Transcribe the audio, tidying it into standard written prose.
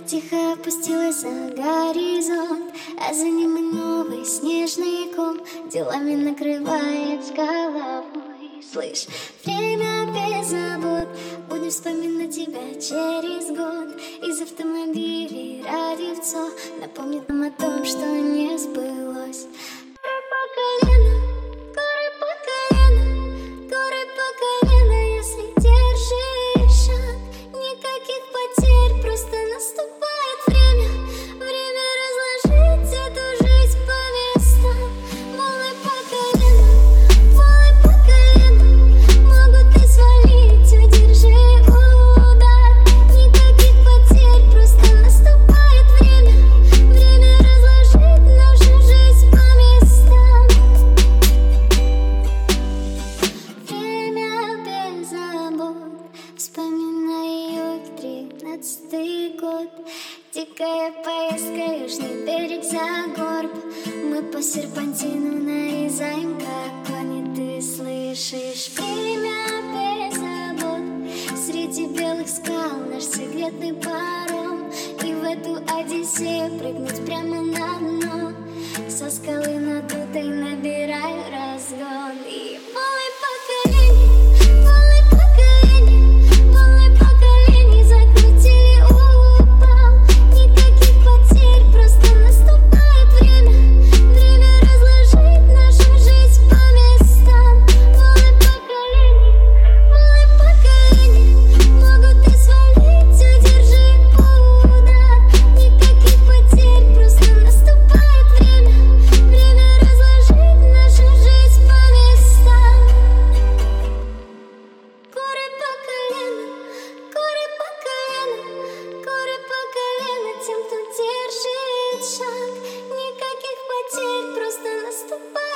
Тихо опустилась за горизонт, а за ним и новый снежный ком делами накрывает с головой. Слышь, время без забот, будем вспоминать тебя через год. Из автомобилей радиоцо напомнит нам о том, что не сбылось. По колено, горы по колено, горы по колено, если держишь шаг. Никаких потерь, просто наступает время, время разложить эту жизнь по местам. Волны по колено, могут и свалить, удержи удар. Никаких потерь, просто наступает время, время разложить нашу жизнь по местам. Время без забот, вспоминаю 13-й год. Дикая поездка, южный берег за горб. Мы по серпантину нарезаем, как кони, ты слышишь? Время без забот, среди белых скал наш секретный паром. И в эту Одиссею прыгнуть прямо на дно. Со скалы надутой набираю разгон. И волны по колени, волны по колени, волны по колени закрутили, упал. Никаких потерь, просто наступает время, время разложить нашу жизнь по местам. Волны по колени, могут и свалить, удержи удар. Никаких потерь, просто наступает время, время разложить нашу жизнь по местам. Горы по колено, горы по колено, горы по колено тем, кто держит шаг. Никаких потерь, просто наступает